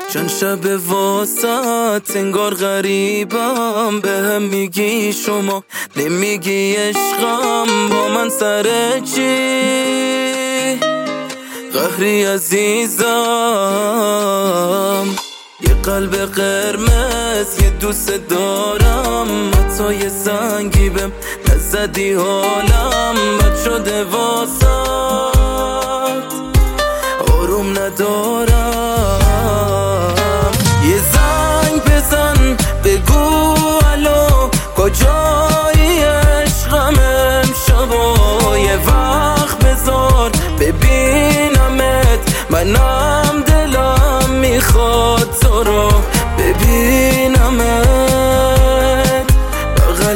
چند شب واسط انگار غریبم، به هم میگی شما نمیگی عشقم، با من سر چی قهری عزیزم؟ یه قلب قرمز یه دوست دارم، حتی یه زنگی بهم نزدی حالم بد شده واسط، آروم ندارم. یه زنگ بزن بگو الو کجایی عشقم، امشبا یه وقت بذار ببینمت، منم دلم میخواد تو رو ببینمت، بغل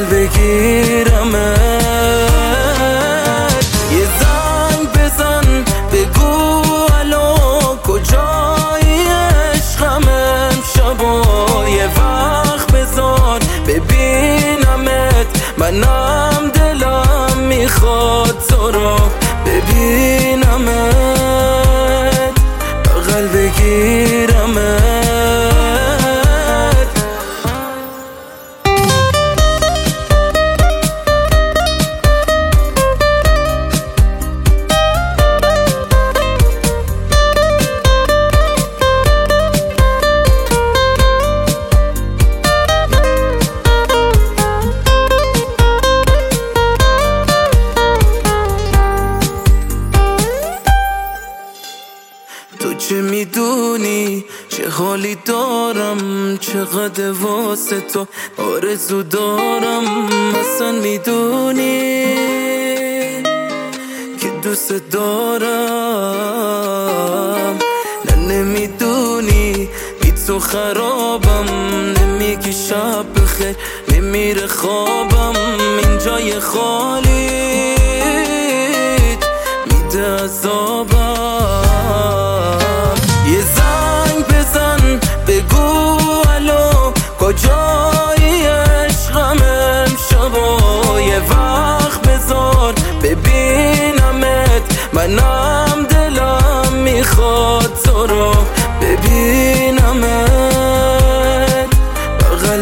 بگیرمت. یه زنگ بزن بگو الو کجایی عشقم، امشبا یه وقت بذار ببینمت، منم دلم میخواد تو رو ببینمت، بغل بگیرمت. تو چه میدونی چه حالی دارم، چقدر واسه تو آرزو دارم، اصلا میدونی که دوست دارم، نه نمیدونی بی تو خرابم، نمیگی شب بخیر نمیره خوابم، این جای خالیت میده عذابم. یه زنگ بزن بگو الو کجایی عشقم، امشبا یه وقت بذار ببینمت، منم دلم میخواد تو رو ببینمت، بغل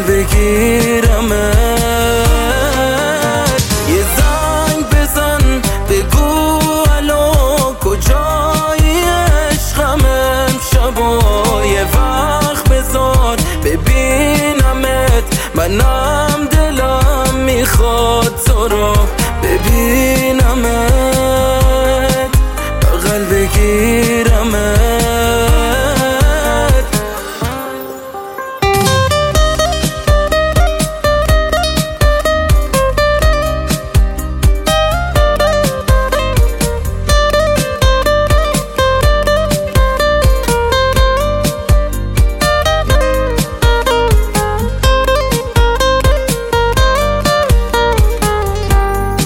بگیرمت. یه زنگ بزن بگو الو کجایی عشقم، امشبا یه وقت بذار ببینمت، منم دلم میخواد تو رو ببینمت، بغل بگیرمت.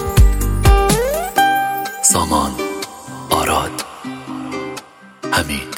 سامان آراد حمید